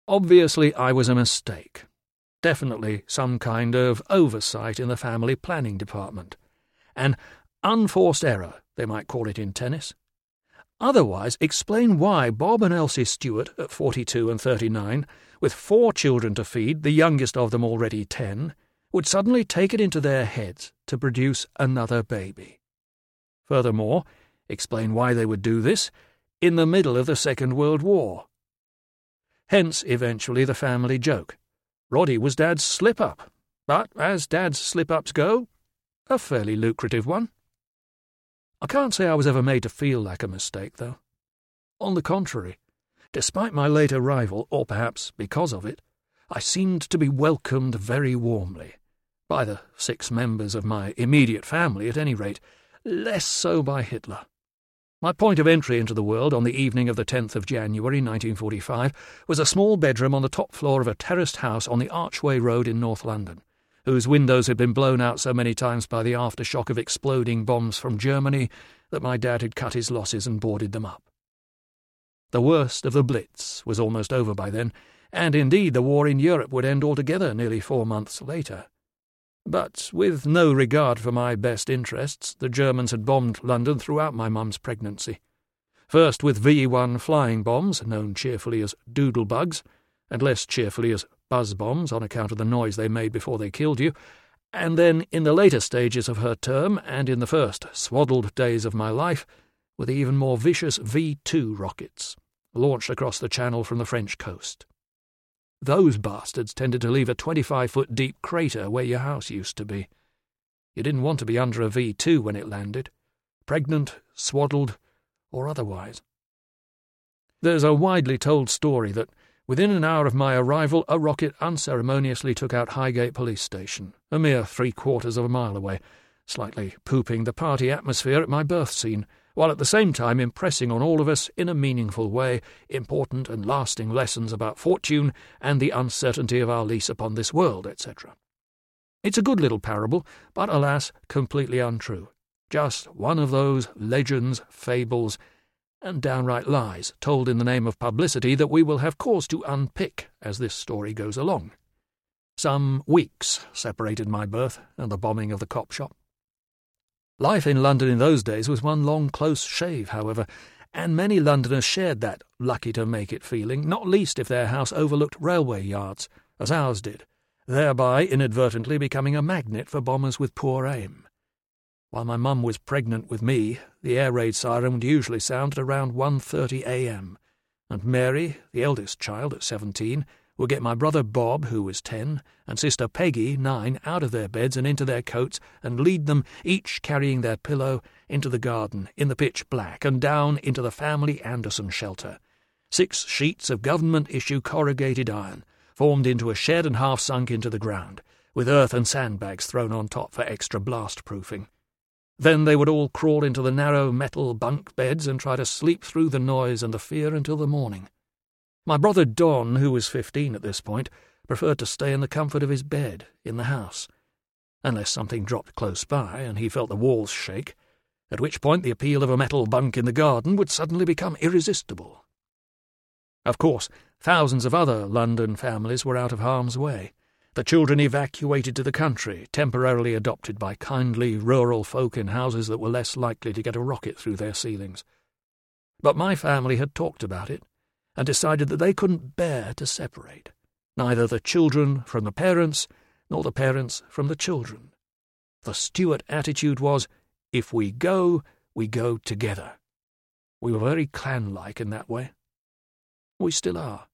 Obviously, I was a mistake. Definitely some kind of oversight in the family planning department. An unforced error, they might call it in tennis. Otherwise, explain why Bob and Elsie Stewart, at 42 and 39, with 4 children to feed, the youngest of them already 10, would suddenly take it into their heads to produce another baby. Furthermore, explain why they would do this in the middle of the Second World War. Hence, eventually, the family joke. Roddy was Dad's slip-up, but, as Dad's slip-ups go, a fairly lucrative one. I can't say I was ever made to feel like a mistake, though. On the contrary, despite my late arrival, or perhaps because of it, I seemed to be welcomed very warmly, by the 6 members of my immediate family at any rate, less so by Hitler. My point of entry into the world on the evening of the 10th of January 1945 was a small bedroom on the top floor of a terraced house on the Archway Road in North London, whose windows had been blown out so many times by the aftershock of exploding bombs from Germany that my dad had cut his losses and boarded them up. The worst of the Blitz was almost over by then, and indeed the war in Europe would end altogether nearly 4 months later. But with no regard for my best interests, the Germans had bombed London throughout my mum's pregnancy. First with V-1 flying bombs, known cheerfully as doodlebugs, and less cheerfully as buzz bombs on account of the noise they made before they killed you, and then in the later stages of her term and in the first swaddled days of my life, with the even more vicious V-2 rockets, launched across the Channel from the French coast. Those bastards tended to leave a 25-foot deep crater where your house used to be. You didn't want to be under a V-2 when it landed, pregnant, swaddled, or otherwise. There's a widely told story that within an hour of my arrival a rocket unceremoniously took out Highgate Police Station, a mere 3/4 of a mile away, slightly pooping the party atmosphere at my birth scene, while at the same time impressing on all of us, in a meaningful way, important and lasting lessons about fortune and the uncertainty of our lease upon this world, etc. It's a good little parable, but, alas, completely untrue. Just one of those legends, fables, and downright lies told in the name of publicity that we will have cause to unpick as this story goes along. Some weeks separated my birth and the bombing of the cop shop. Life in London in those days was one long close shave, however, and many Londoners shared that lucky-to-make-it feeling, not least if their house overlooked railway yards, as ours did, thereby inadvertently becoming a magnet for bombers with poor aim. While my mum was pregnant with me, the air raid siren would usually sound at around 1:30 a.m., and Mary, the eldest child at 17, would get my brother Bob, who was 10, and sister Peggy, 9, out of their beds and into their coats and lead them, each carrying their pillow, into the garden in the pitch black and down into the family Anderson shelter. 6 sheets of government-issue corrugated iron, formed into a shed and half sunk into the ground, with earth and sandbags thrown on top for extra blast-proofing. Then they would all crawl into the narrow metal bunk beds and try to sleep through the noise and the fear until the morning. My brother Don, who was 15 at this point, preferred to stay in the comfort of his bed, in the house, unless something dropped close by and he felt the walls shake, at which point the appeal of a metal bunk in the garden would suddenly become irresistible. Of course, thousands of other London families were out of harm's way, the children evacuated to the country, temporarily adopted by kindly rural folk in houses that were less likely to get a rocket through their ceilings. But my family had talked about it, and decided that they couldn't bear to separate, neither the children from the parents, nor the parents from the children. The Stewart attitude was, if we go together. We were very clan-like in that way. We still are.